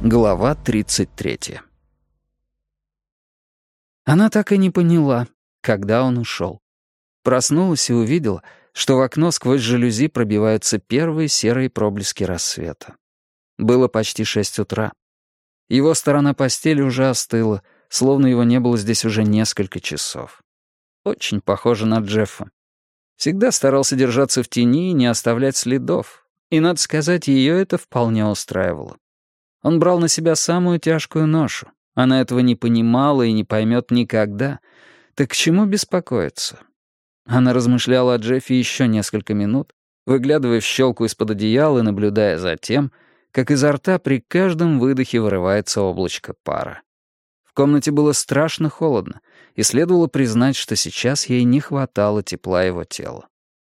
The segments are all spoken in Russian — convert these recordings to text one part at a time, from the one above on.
Глава 33. Она так и не поняла, когда он ушел. Проснулась и увидела, что в окно сквозь жалюзи пробиваются первые серые проблески рассвета. Было почти 6 утра. Его сторона постели уже остыла, словно его не было здесь уже несколько часов. Очень похоже на Джеффа. Всегда старался держаться в тени и не оставлять следов. И, надо сказать, ее это вполне устраивало. Он брал на себя самую тяжкую ношу. Она этого не понимала и не поймет никогда. Так к чему беспокоиться? Она размышляла о Джеффе еще несколько минут, выглядывая в щелку из-под одеяла и наблюдая за тем, как изо рта при каждом выдохе вырывается облачко пара. В комнате было страшно холодно, и следовало признать, что сейчас ей не хватало тепла его тела.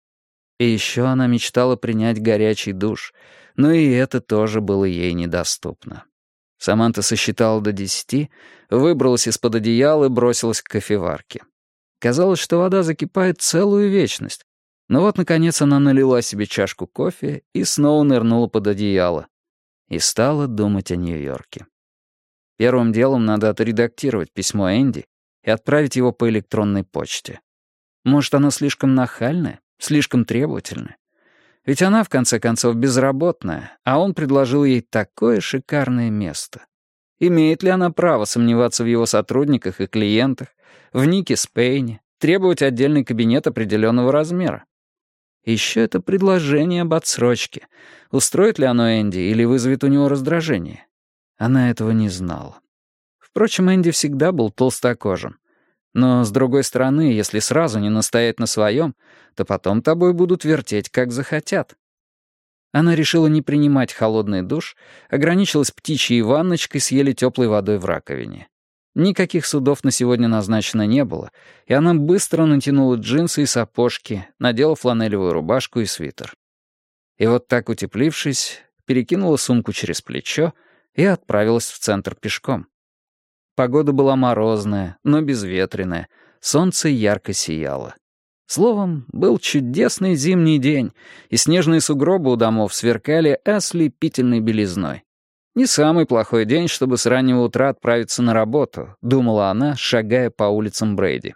И еще она мечтала принять горячий душ, но и это тоже было ей недоступно. Саманта сосчитала до 10, выбралась из-под одеяла и бросилась к кофеварке. Казалось, что вода закипает целую вечность, но вот, наконец, она налила себе чашку кофе и снова нырнула под одеяло. И стала думать о Нью-Йорке. Первым делом надо отредактировать письмо Энди и отправить его по электронной почте. Может, оно слишком нахальное, слишком требовательное? Ведь она, в конце концов, безработная, а он предложил ей такое шикарное место. Имеет ли она право сомневаться в его сотрудниках и клиентах, в Нике Спейне, требовать отдельный кабинет определенного размера? Еще это предложение об отсрочке. Устроит ли оно Энди или вызовет у него раздражение? Она этого не знала. Впрочем, Энди всегда был толстокожим. Но, с другой стороны, если сразу не настоять на своем, то потом тобой будут вертеть, как захотят. Она решила не принимать холодный душ, ограничилась птичьей ванночкой с еле теплой водой в раковине. Никаких судов на сегодня назначено не было, и она быстро натянула джинсы и сапожки, надела фланелевую рубашку и свитер. И вот так утеплившись, перекинула сумку через плечо и отправилась в центр пешком. Погода была морозная, но безветренная, солнце ярко сияло. Словом, был чудесный зимний день, и снежные сугробы у домов сверкали ослепительной белизной. Не самый плохой день, чтобы с раннего утра отправиться на работу, думала она, шагая по улицам Брейди.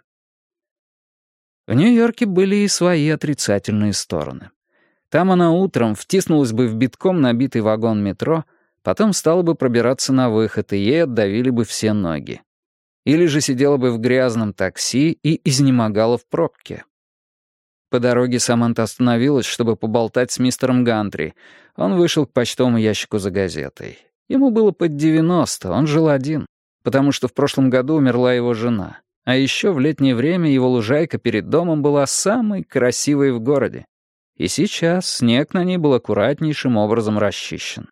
В Нью-Йорке были и свои отрицательные стороны. Там она утром втиснулась бы в битком набитый вагон метро, потом стала бы пробираться на выход, и ей отдавили бы все ноги. Или же сидела бы в грязном такси и изнемогала в пробке. По дороге Саманта остановилась, чтобы поболтать с мистером Гантри. Он вышел к почтовому ящику за газетой. Ему было под 90, он жил один, потому что в прошлом году умерла его жена. А еще в летнее время его лужайка перед домом была самой красивой в городе. И сейчас снег на ней был аккуратнейшим образом расчищен.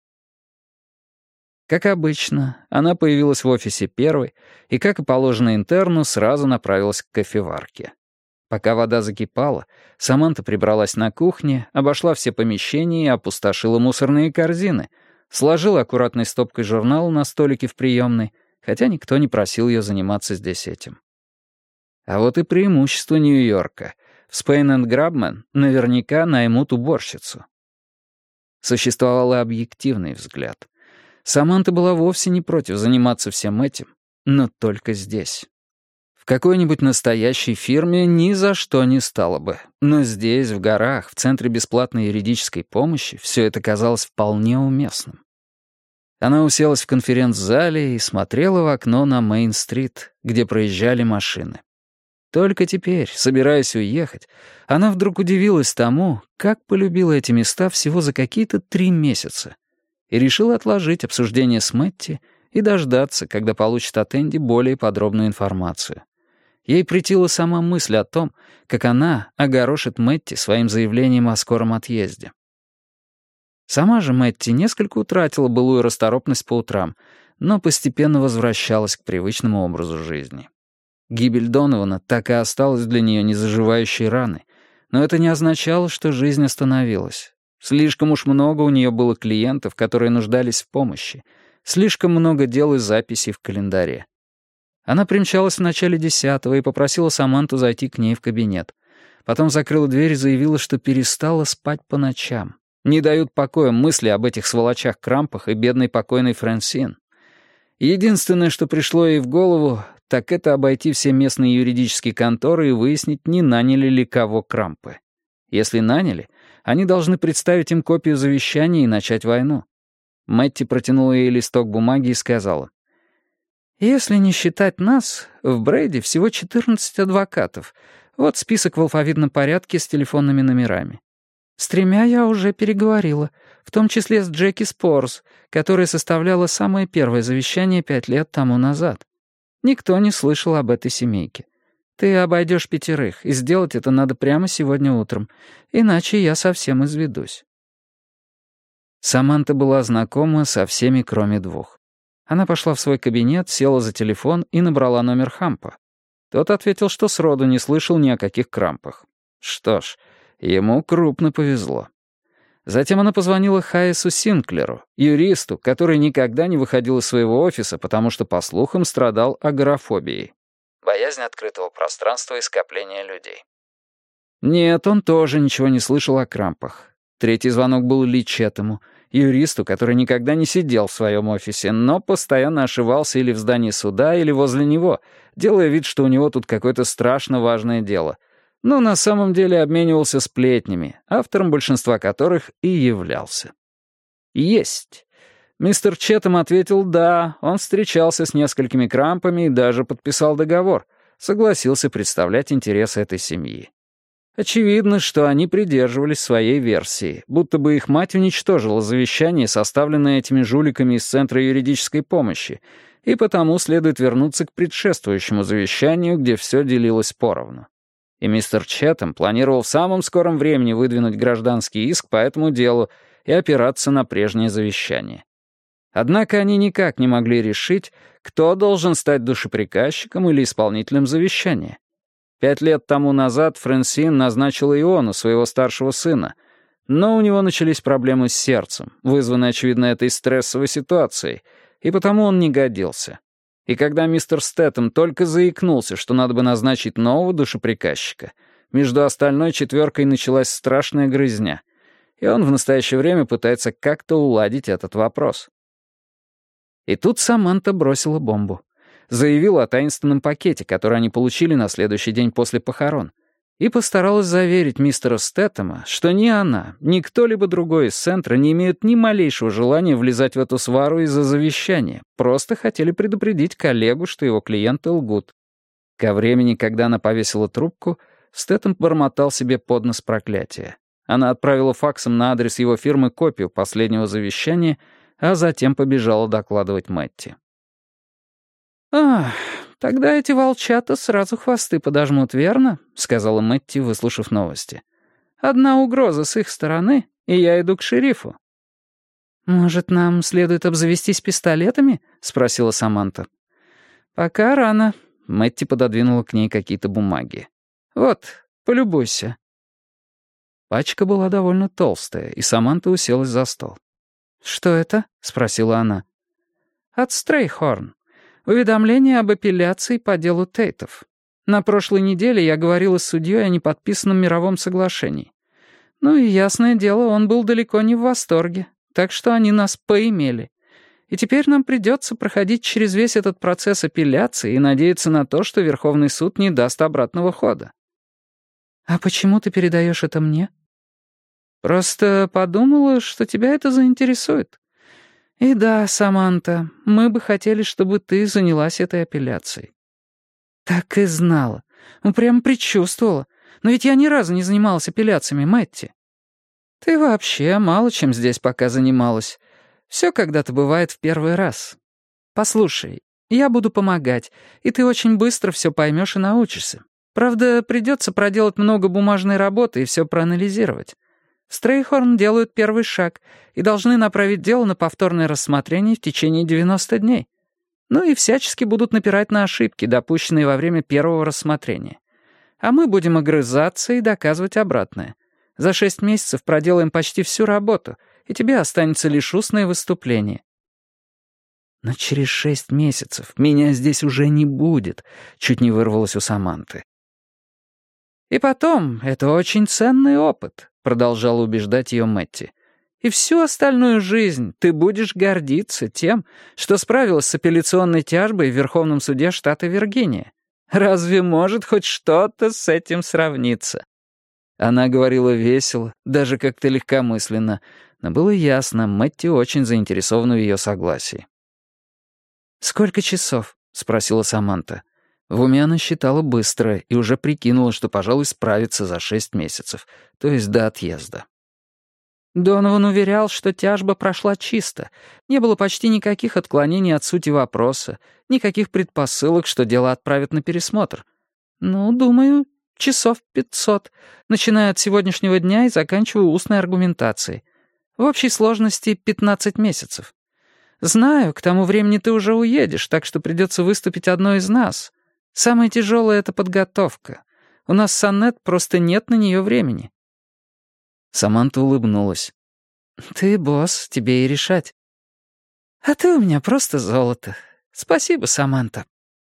Как обычно, она появилась в офисе первой и, как и положено интерну, сразу направилась к кофеварке. Пока вода закипала, Саманта прибралась на кухне, обошла все помещения и опустошила мусорные корзины, сложила аккуратной стопкой журнал на столике в приемной, хотя никто не просил ее заниматься здесь этим. А вот и преимущество Нью-Йорка. В Spain & Grabman наверняка наймут уборщицу. Существовал и объективный взгляд. Саманта была вовсе не против заниматься всем этим, но только здесь. В какой-нибудь настоящей фирме ни за что не стало бы, но здесь, в горах, в центре бесплатной юридической помощи, все это казалось вполне уместным. Она уселась в конференц-зале и смотрела в окно на Мейн-стрит, где проезжали машины. Только теперь, собираясь уехать, она вдруг удивилась тому, как полюбила эти места всего за какие-то 3 месяца, и решила отложить обсуждение с Мэтти и дождаться, когда получит от Энди более подробную информацию. Ей претила сама мысль о том, как она огорошит Мэтти своим заявлением о скором отъезде. Сама же Мэтти несколько утратила былую расторопность по утрам, но постепенно возвращалась к привычному образу жизни. Гибель Донована так и осталась для нее незаживающей раной, но это не означало, что жизнь остановилась. Слишком уж много у нее было клиентов, которые нуждались в помощи, слишком много дел и записей в календаре. Она примчалась в начале 10-го и попросила Саманту зайти к ней в кабинет. Потом закрыла дверь и заявила, что перестала спать по ночам. Не дают покоя мысли об этих сволочах-крампах и бедной покойной Франсин. Единственное, что пришло ей в голову, так это обойти все местные юридические конторы и выяснить, не наняли ли кого крампы. Если наняли, они должны представить им копию завещания и начать войну. Мэтти протянула ей листок бумаги и сказала: «Если не считать нас, в Брейди всего 14 адвокатов. Вот список в алфавитном порядке с телефонными номерами. С 3 я уже переговорила, в том числе с Джеки Спорс, которая составляла самое первое завещание 5 лет тому назад. Никто не слышал об этой семейке. Ты обойдешь 5, и сделать это надо прямо сегодня утром, иначе я совсем изведусь». Саманта была знакома со всеми, кроме 2. Она пошла в свой кабинет, села за телефон и набрала номер Хампа. Тот ответил, что сроду не слышал ни о каких крампах. Что ж, ему крупно повезло. Затем она позвонила Хайесу Синклеру, юристу, который никогда не выходил из своего офиса, потому что, по слухам, страдал агорафобией. Боязнь открытого пространства и скопления людей. Нет, он тоже ничего не слышал о крампах. Третий звонок был Ли Четему, юристу, который никогда не сидел в своем офисе, но постоянно ошивался или в здании суда, или возле него, делая вид, что у него тут какое-то страшно важное дело. Но на самом деле обменивался сплетнями, автором большинства которых и являлся. Есть. Мистер Четем ответил «да», он встречался с несколькими крампами и даже подписал договор, согласился представлять интересы этой семьи. Очевидно, что они придерживались своей версии, будто бы их мать уничтожила завещание, составленное этими жуликами из Центра юридической помощи, и потому следует вернуться к предшествующему завещанию, где все делилось поровну. И мистер Четем планировал в самом скором времени выдвинуть гражданский иск по этому делу и опираться на прежнее завещание. Однако они никак не могли решить, кто должен стать душеприказчиком или исполнителем завещания. 5 лет тому назад Франсин назначила Иону, своего старшего сына, но у него начались проблемы с сердцем, вызванные, очевидно, этой стрессовой ситуацией, и потому он не годился. И когда мистер Стэттем только заикнулся, что надо бы назначить нового душеприказчика, между остальной 4 началась страшная грызня, и он в настоящее время пытается как-то уладить этот вопрос. И тут Саманта бросила бомбу. Заявила о таинственном пакете, который они получили на следующий день после похорон, и постаралась заверить мистера Стэттема, что ни она, ни кто-либо другой из центра не имеют ни малейшего желания влезать в эту свару из-за завещания, просто хотели предупредить коллегу, что его клиенты лгут. Ко времени, когда она повесила трубку, Стэттем бормотал себе под нос проклятия. Она отправила факсом на адрес его фирмы копию последнего завещания, а затем побежала докладывать Мэтти. Тогда эти волчата сразу хвосты подожмут, верно?» — сказала Мэтти, выслушав новости. «Одна угроза с их стороны, и я иду к шерифу». «Может, нам следует обзавестись пистолетами?» — спросила Саманта. «Пока рано». Мэтти пододвинула к ней какие-то бумаги. «Вот, полюбуйся». Пачка была довольно толстая, и Саманта уселась за стол. «Что это?» — спросила она. «От Стрейхорн. Уведомление об апелляции по делу Тейтов. На прошлой неделе я говорила с судьей о неподписанном мировом соглашении. Ну и, ясное дело, он был далеко не в восторге, так что они нас поимели. И теперь нам придется проходить через весь этот процесс апелляции и надеяться на то, что Верховный суд не даст обратного хода». «А почему ты передаешь это мне?» «Просто подумала, что тебя это заинтересует. И да, Саманта, мы бы хотели, чтобы ты занялась этой апелляцией». «Так и знала. Прямо предчувствовала. Но ведь я ни разу не занималась апелляциями, Мэтти». «Ты вообще мало чем здесь пока занималась. Все когда-то бывает в первый раз. Послушай, я буду помогать, и ты очень быстро все поймешь и научишься. Правда, придется проделать много бумажной работы и все проанализировать. Стрейхорн делают первый шаг и должны направить дело на повторное рассмотрение в течение 90 дней. Ну и всячески будут напирать на ошибки, допущенные во время первого рассмотрения. А мы будем огрызаться и доказывать обратное. За 6 месяцев проделаем почти всю работу, и тебе останется лишь устное выступление». «Но через 6 месяцев меня здесь уже не будет», — чуть не вырвалось у Саманты. «И потом, это очень ценный опыт», — продолжала убеждать ее Мэтти. И всю остальную жизнь ты будешь гордиться тем, что справилась с апелляционной тяжбой в Верховном суде штата Виргиния. Разве может хоть что-то с этим сравниться?» Она говорила весело, даже как-то легкомысленно, но было ясно, Мэтти очень заинтересована в ее согласии. «Сколько часов?» — спросила Саманта. В уме она считала быстро и уже прикинула, что, пожалуй, справится за 6 месяцев, то есть до отъезда. Донован уверял, что тяжба прошла чисто. Не было почти никаких отклонений от сути вопроса, никаких предпосылок, что дело отправят на пересмотр. Ну, думаю, часов 500, начиная от сегодняшнего дня и заканчивая устной аргументацией. В общей сложности 15 месяцев. Знаю, к тому времени ты уже уедешь, так что придется выступить одной из нас. Самое тяжелое — это подготовка. У нас с Аннет просто нет на нее времени». Саманта улыбнулась. «Ты босс, тебе и решать». «А ты у меня просто золото. Спасибо, Саманта».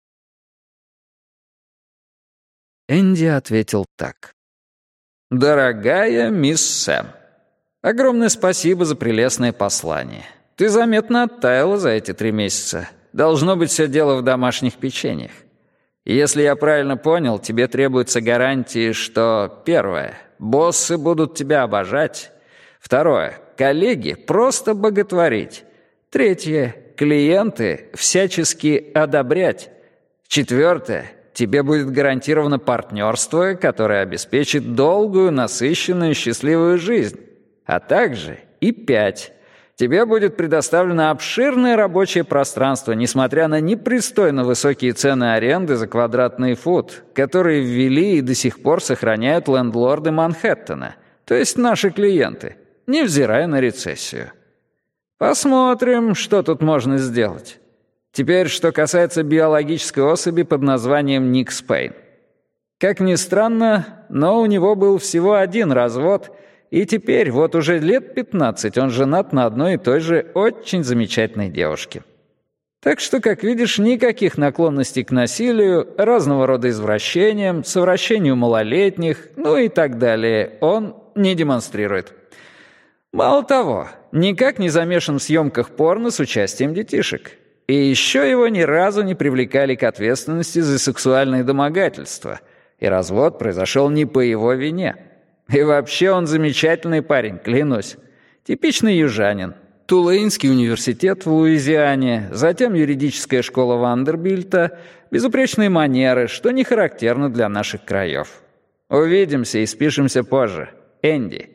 Энди ответил так. «Дорогая мисс Сэм, огромное спасибо за прелестное послание. Ты заметно оттаяла за эти 3 месяца. Должно быть, все дело в домашних печеньях. Если я правильно понял, тебе требуются гарантии, что, первое, боссы будут тебя обожать, второе, коллеги просто боготворить, третье, клиенты всячески одобрять, четвертое, тебе будет гарантировано партнерство, которое обеспечит долгую, насыщенную, счастливую жизнь, а также и 5. Тебе будет предоставлено обширное рабочее пространство, несмотря на непристойно высокие цены аренды за квадратный фут, которые ввели и до сих пор сохраняют лендлорды Манхэттена, то есть наши клиенты, невзирая на рецессию. Посмотрим, что тут можно сделать. Теперь, что касается биологической особи под названием Ник Спейн. Как ни странно, но у него был всего 1 развод, и теперь, вот уже лет 15, он женат на одной и той же очень замечательной девушке. Так что, как видишь, никаких наклонностей к насилию, разного рода извращениям, совращению малолетних, ну и так далее, он не демонстрирует. Мало того, никак не замешан в съемках порно с участием детишек. И еще его ни разу не привлекали к ответственности за сексуальные домогательства, и развод произошел не по его вине. И вообще он замечательный парень, клянусь. Типичный южанин. Тулейнский университет в Луизиане, затем юридическая школа Вандербильта, безупречные манеры, что не характерно для наших краев. Увидимся и спишемся позже. Энди.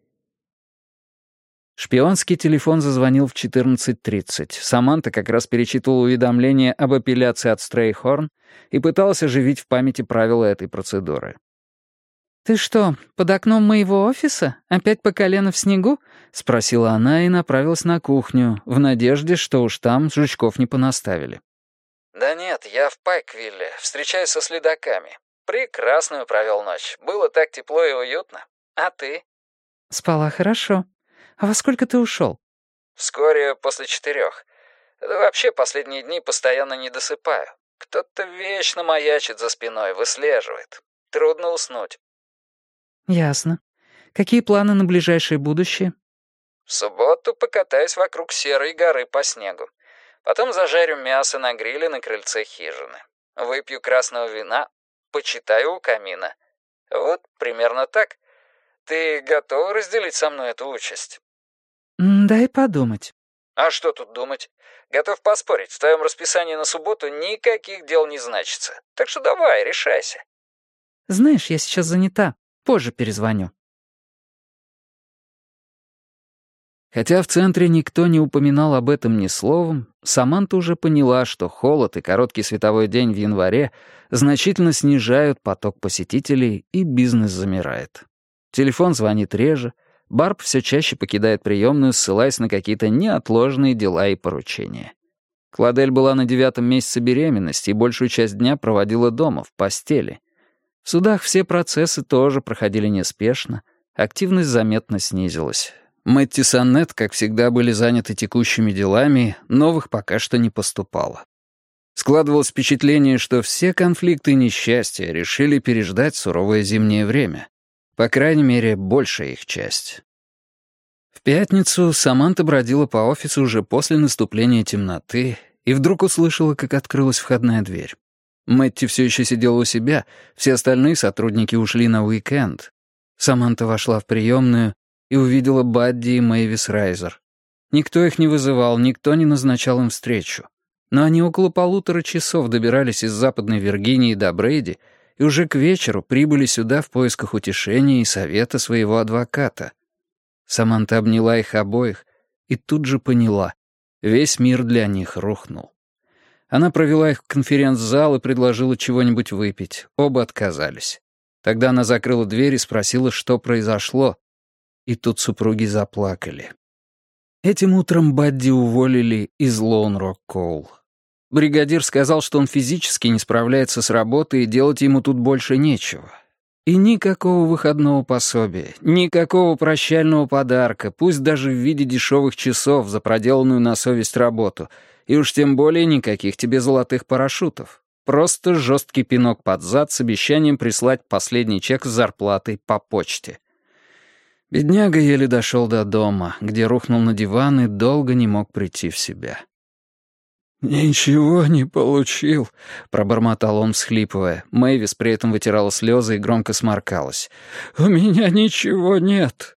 Шпионский телефон зазвонил в 14:30. Саманта как раз перечитывала уведомление об апелляции от Стрейхорн и пыталась оживить в памяти правила этой процедуры. «Ты что, под окном моего офиса? Опять по колено в снегу?» — спросила она и направилась на кухню, в надежде, что уж там жучков не понаставили. «Да нет, я в Пайквилле, встречаюсь со следаками. Прекрасную провел ночь, было так тепло и уютно. А ты?» «Спала хорошо. А во сколько ты ушел?» «Вскоре после 4. Да вообще последние дни постоянно не досыпаю. Кто-то вечно маячит за спиной, выслеживает. Трудно уснуть». «Ясно. Какие планы на ближайшее будущее?» «В субботу покатаюсь вокруг Серой горы по снегу. Потом зажарю мясо на гриле на крыльце хижины. Выпью красного вина, почитаю у камина. Вот примерно так. Ты готова разделить со мной эту участь?» «Дай подумать». «А что тут думать? Готов поспорить, в твоем расписании на субботу никаких дел не значится. Так что давай, решайся». «Знаешь, я сейчас занята. Позже перезвоню». Хотя в центре никто не упоминал об этом ни словом, Саманта уже поняла, что холод и короткий световой день в январе значительно снижают поток посетителей, и бизнес замирает. Телефон звонит реже, Барб все чаще покидает приемную, ссылаясь на какие-то неотложные дела и поручения. Кладель была на 9-м месяце беременности и большую часть дня проводила дома, в постели. В судах все процессы тоже проходили неспешно, активность заметно снизилась. Мэтти с Аннет, как всегда, были заняты текущими делами, новых пока что не поступало. Складывалось впечатление, что все конфликты и несчастья решили переждать суровое зимнее время. По крайней мере, большая их часть. В пятницу Саманта бродила по офису уже после наступления темноты и вдруг услышала, как открылась входная дверь. Мэтти все еще сидела у себя, все остальные сотрудники ушли на уикенд. Саманта вошла в приемную и увидела Бадди и Мэйвис Райзер. Никто их не вызывал, никто не назначал им встречу. Но они около 1,5 часов добирались из Западной Виргинии до Брейди и уже к вечеру прибыли сюда в поисках утешения и совета своего адвоката. Саманта обняла их обоих и тут же поняла — весь мир для них рухнул. Она провела их в конференц-зал и предложила чего-нибудь выпить. Оба отказались. Тогда она закрыла дверь и спросила, что произошло. И тут супруги заплакали. Этим утром Бадди уволили из Lone Rock Coal. Бригадир сказал, что он физически не справляется с работой и делать ему тут больше нечего. И никакого выходного пособия, никакого прощального подарка, пусть даже в виде дешевых часов за проделанную на совесть работу, и уж тем более никаких тебе золотых парашютов. Просто жесткий пинок под зад с обещанием прислать последний чек с зарплатой по почте. Бедняга еле дошел до дома, где рухнул на диван и долго не мог прийти в себя. «Ничего не получил», — пробормотал он, всхлипывая. Мэйвис при этом вытирала слезы и громко сморкалась. «У меня ничего нет».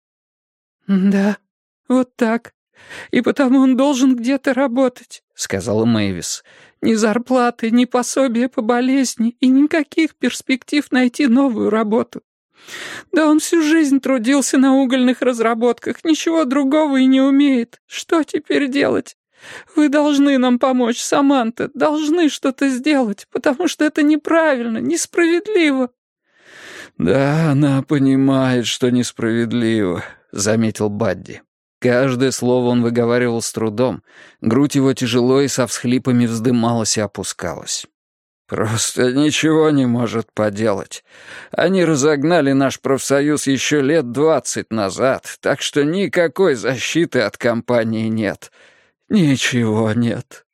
«Да, вот так. И потому он должен где-то работать», — сказала Мэйвис. «Ни зарплаты, ни пособия по болезни и никаких перспектив найти новую работу. Да он всю жизнь трудился на угольных разработках, ничего другого и не умеет. Что теперь делать? Вы должны нам помочь, Саманта, должны что-то сделать, потому что это неправильно, несправедливо». «Да, она понимает, что несправедливо», — заметил Бадди. Каждое слово он выговаривал с трудом, грудь его тяжело и со всхлипами вздымалась и опускалась. «Просто ничего не может поделать. Они разогнали наш профсоюз еще лет 20 назад, так что никакой защиты от компании нет. Ничего нет».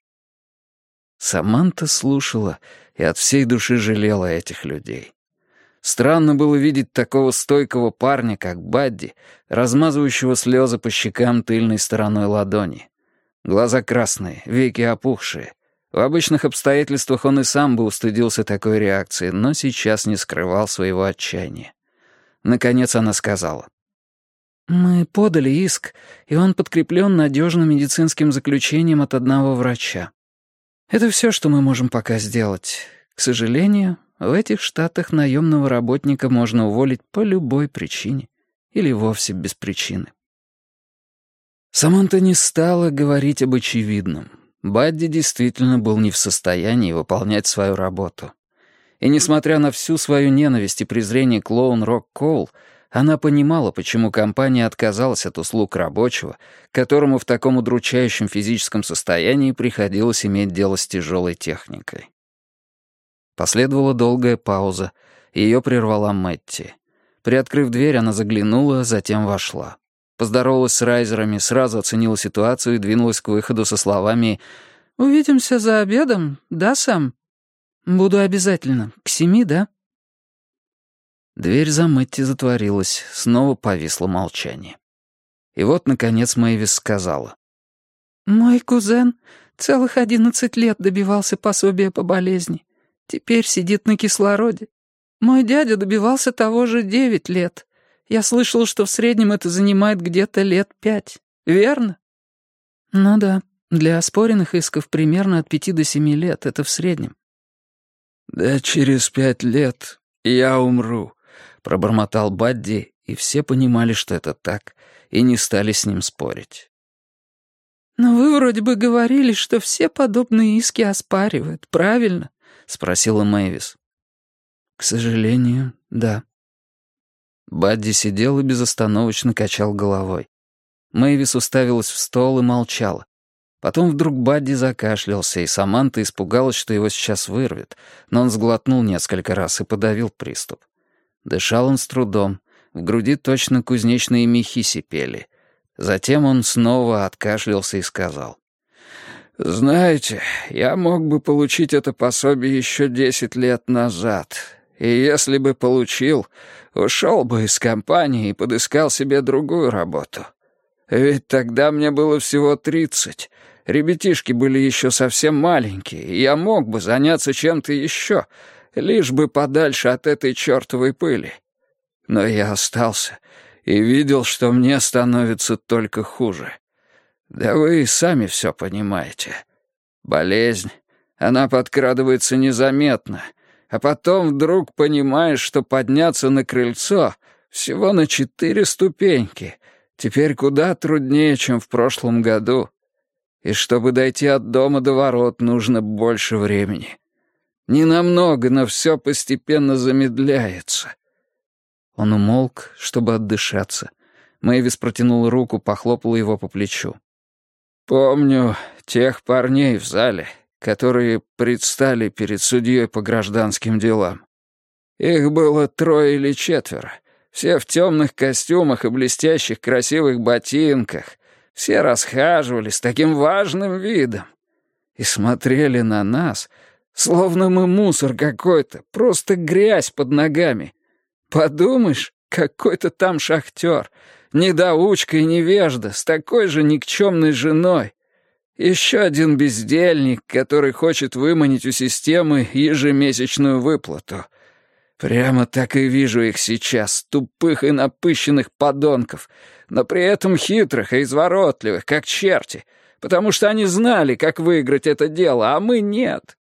Саманта слушала и от всей души жалела этих людей. Странно было видеть такого стойкого парня, как Бадди, размазывающего слезы по щекам тыльной стороной ладони. Глаза красные, веки опухшие. В обычных обстоятельствах он и сам бы устыдился такой реакции, но сейчас не скрывал своего отчаяния. Наконец она сказала: «Мы подали иск, и он подкреплен надежным медицинским заключением от одного врача. Это все, что мы можем пока сделать. К сожалению, в этих штатах наемного работника можно уволить по любой причине или вовсе без причины». Саманта не стала говорить об очевидном. Бадди действительно был не в состоянии выполнять свою работу. И несмотря на всю свою ненависть и презрение к Lone Rock Coal, она понимала, почему компания отказалась от услуг рабочего, которому в таком удручающем физическом состоянии приходилось иметь дело с тяжелой техникой. Последовала долгая пауза, ее прервала Мэтти. Приоткрыв дверь, она заглянула, затем вошла. Поздоровалась с Райзерами, сразу оценила ситуацию и двинулась к выходу со словами: «Увидимся за обедом, да, Сэм? Буду обязательно. К 7, да?» Дверь за Мэтти затворилась, снова повисло молчание. И вот, наконец, Мэйвис сказала: «Мой кузен целых 11 лет добивался пособия по болезни. Теперь сидит на кислороде. Мой дядя добивался того же 9 лет. Я слышал, что в среднем это занимает где-то лет 5. Верно?» «Ну да, для оспоренных исков примерно от 5 до 7 лет. Это в среднем». «Да через 5 лет я умру», — пробормотал Бадди, и все понимали, что это так, и не стали с ним спорить. «Но вы вроде бы говорили, что все подобные иски оспаривают, правильно?» — спросила Мэйвис. «К сожалению, да». Бадди сидел и безостановочно качал головой. Мэйвис уставилась в стол и молчала. Потом вдруг Бадди закашлялся, и Саманта испугалась, что его сейчас вырвет, но он сглотнул несколько раз и подавил приступ. Дышал он с трудом, в груди точно кузнечные мехи сипели. Затем он снова откашлялся и сказал: «Знаете, я мог бы получить это пособие еще 10 лет назад. И если бы получил, ушел бы из компании и подыскал себе другую работу. Ведь тогда мне было всего 30. Ребятишки были еще совсем маленькие, и я мог бы заняться чем-то еще, лишь бы подальше от этой чертовой пыли. Но я остался и видел, что мне становится только хуже. Да вы и сами все понимаете. Болезнь, она подкрадывается незаметно, а потом вдруг понимаешь, что подняться на крыльцо всего на 4 ступеньки теперь куда труднее, чем в прошлом году. И чтобы дойти от дома до ворот, нужно больше времени. Ненамного, но все постепенно замедляется. Он умолк, чтобы отдышаться. Мэйвис протянула руку, похлопала его по плечу. «Помню тех парней в зале, которые предстали перед судьей по гражданским делам. Их было 3 или 4, все в темных костюмах и блестящих красивых ботинках. Все расхаживали с таким важным видом и смотрели на нас, словно мы мусор какой-то, просто грязь под ногами. Подумаешь, какой-то там шахтер, недоучка и невежда, с такой же никчемной женой. Еще один бездельник, который хочет выманить у системы ежемесячную выплату. Прямо так и вижу их сейчас, тупых и напыщенных подонков, но при этом хитрых и изворотливых, как черти, потому что они знали, как выиграть это дело, а мы нет.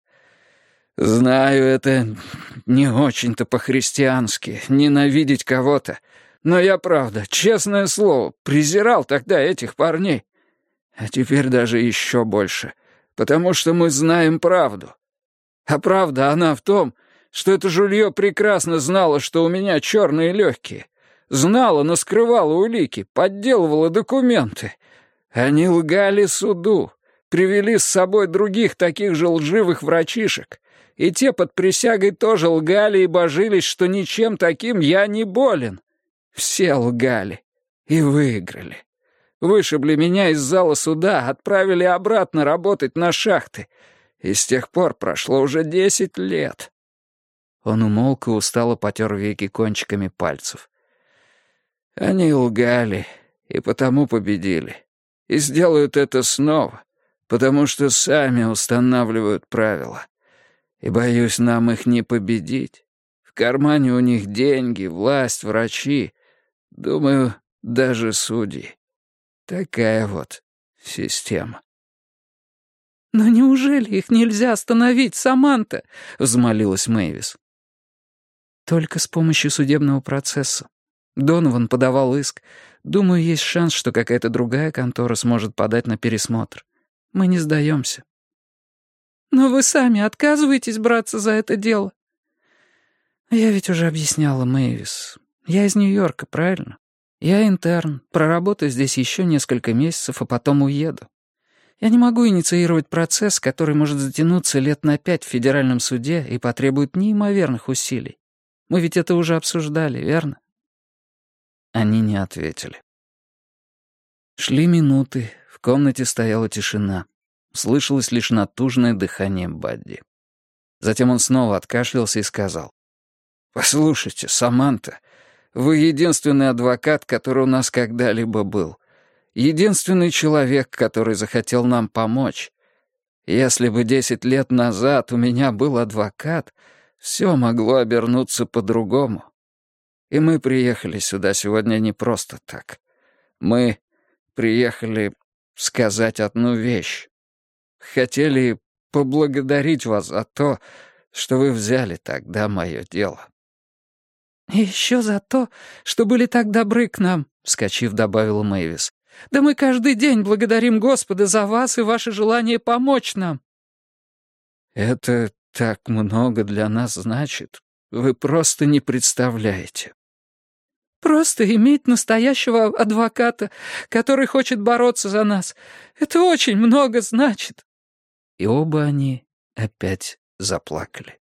Знаю, это не очень-то по-христиански, ненавидеть кого-то, но я, правда, честное слово, презирал тогда этих парней. А теперь даже еще больше, потому что мы знаем правду. А правда она в том, что это жулье прекрасно знало, что у меня черные легкие. Знала, но скрывала улики, подделывала документы. Они лгали суду, привели с собой других таких же лживых врачишек. И те под присягой тоже лгали и божились, что ничем таким я не болен. Все лгали и выиграли. Вышибли меня из зала суда, отправили обратно работать на шахты. И с тех пор прошло уже 10 лет. Он умолк и устало потер веки кончиками пальцев. Они лгали и потому победили. И сделают это снова, потому что сами устанавливают правила. И, боюсь, нам их не победить. В кармане у них деньги, власть, врачи. Думаю, даже судьи. Такая вот система. «Но неужели их нельзя остановить, Саманта?» — взмолилась Мэйвис. «Только с помощью судебного процесса. Донован подавал иск. Думаю, есть шанс, что какая-то другая контора сможет подать на пересмотр. Мы не сдаемся». «Но вы сами отказываетесь браться за это дело?» «Я ведь уже объясняла, Мэйвис. Я из Нью-Йорка, правильно? Я интерн, проработаю здесь еще несколько месяцев, а потом уеду. Я не могу инициировать процесс, который может затянуться лет на 5 в федеральном суде и потребует неимоверных усилий. Мы ведь это уже обсуждали, верно?» Они не ответили. Шли минуты, в комнате стояла тишина. Слышалось лишь натужное дыхание Бадди. Затем он снова откашлялся и сказал: «Послушайте, Саманта, вы единственный адвокат, который у нас когда-либо был. Единственный человек, который захотел нам помочь. Если бы 10 лет назад у меня был адвокат, все могло обернуться по-другому. И мы приехали сюда сегодня не просто так. Мы приехали сказать одну вещь. Хотели поблагодарить вас за то, что вы взяли тогда мое дело». «И еще за то, что были так добры к нам», — вскочив, добавила Мэйвис. «Да мы каждый день благодарим Господа за вас и ваше желание помочь нам». «Это так много для нас значит. Вы просто не представляете». «Просто иметь настоящего адвоката, который хочет бороться за нас, это очень много значит». И оба они опять заплакали.